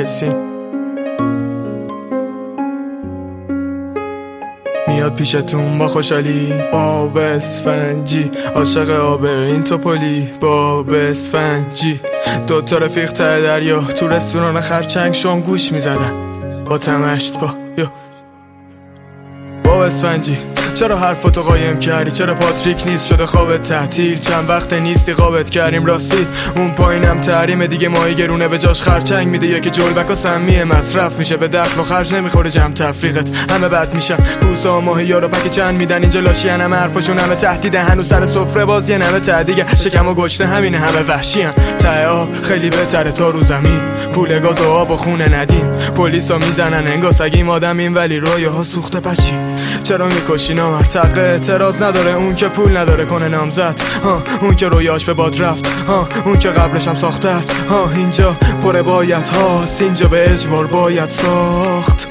ایسین میاد پیشتون با خوشحالی، با بسفنجی عاشق آبه این توپولی، با بسفنجی دوتا رفیق ته دریا تو رستوران خرچنگ شام گوش میزدن با تمشت با بسفنجی. چرا حرفاتو قایم کردی؟ چرا پاتریک نیست شده خوابت تعطیل؟ چند وقت نیستی خوابت کردیم راستی اون پایینم تحریمه دیگه، ماهی گرونه به جاش خرچنگ میده، یکی جلبک و سمیه مصرف میشه، به دخل و خرج نمیخوره جمع تفریقت، همه بد میشن کوسه و ماهی رو پک چند میدن اینجا لاشین، همه حرفاشون همه تهدیده، هنوز سر سفره باز یه نمه تعدیگه، شکم و گشته همینه همه وحشین، ته آب خیلی بهتره تا رو زمین، پول گاز و آب و خونه ندیم، پلیسا میزنن انگار سگیم آدمیم ولی رویاها سوخته بچی. چرا میکشی نامر؟ تق اعتراض نداره اون که پول نداره کنه نامزد، اون که رویاش به باد رفت، اون که قبلش هم ساخته است، اینجا پر باید هاست، اینجا به اجبار باید ساخت.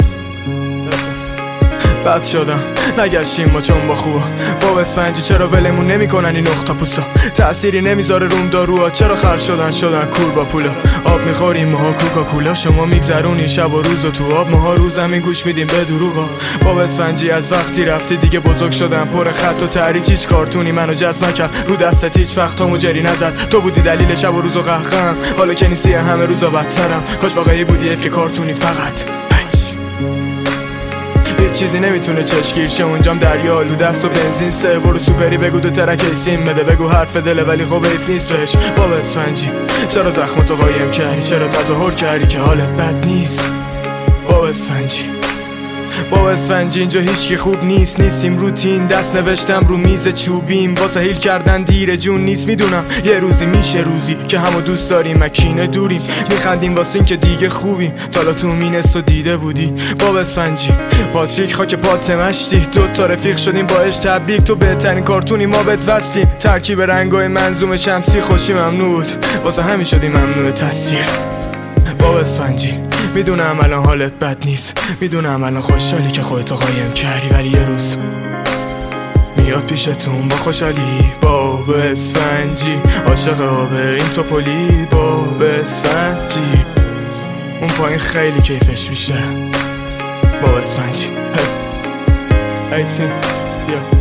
بد شدم نگشتیم ما چون با خوبا، با بسفنجی چرا ولمون نمیکنن این نقطه پوسا، تأثیری نمیذاره روم داروها، چرا خرج شدن کور با پولا، آب میخوریم ماها کوکاکولا، شما میگذرونی شب و روزو تو آب، ماها رو زمین گوش میدیم به دروغا. با بسفنجی از وقتی رفتی دیگه بزرگ شدم، پر خط و تحریک، هیچ کارتونی منو جذب نکرد، رو دستت هیچ وقت همو جری نزد، تو بودی دلیل شب و روزو قهقم، حالا که نیستی همه روزا بدترم، کاش واقعی بودی که کارتونی فقط چیزی نمیتونه چشگیر شه، اونجام دریا آلو دست و بنزین سه، برو سوپری بگو دو ترک ایسیم بده، بگو حرف دله ولی خب ایف نیست بهش. با بسفنجی چرا زخمتو قایم کردی؟ چرا تظاهر کردی که حالت بد نیست؟ با بسفنجی اینجا هیچکی خوب نیستیم روتین، دست نوشتم رو میز چوبیم، واسه هیل کردن دیر جون نیست، میدونم یه روزی میشه روزی که همو دوست داریم مکینه دوریم، میخندیم واسه این که دیگه خوبیم، تالا تو مینست و دیده بودی. با بسفنجی پاتریک خاک پات مشتی، دوتا رفیق شدیم باش تبریک، تو بهترین کارتونی ما بهت وصلیم، ترکیب رنگای منظوم شمسی خوشی ممنوع بود واسه همین شدیم ممنوع تصویر. با بسفنجی میدونم الان حالت بد نیست، میدونم الان خوشحالی که خودتو قایم کردی، ولی یه روز میاد پیشتون با خوشحالی، با بسفنجی عاشق آبه این توپولی، با بسفنجی اون پایین خیلی کیفش بیشتره. با بسفنجی ایسین